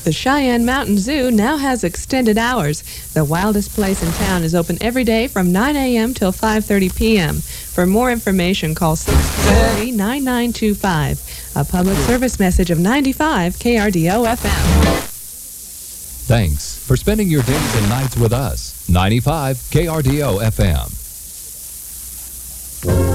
the Cheyenne Mountain Zoo now has extended hours. The wildest place in town is open every day from 9 a.m. till 5:30 p.m. For more information, call 643-9925. A public service message of 95 KRDO FM. Thanks for spending your days and nights with us. 95 KRDO FM.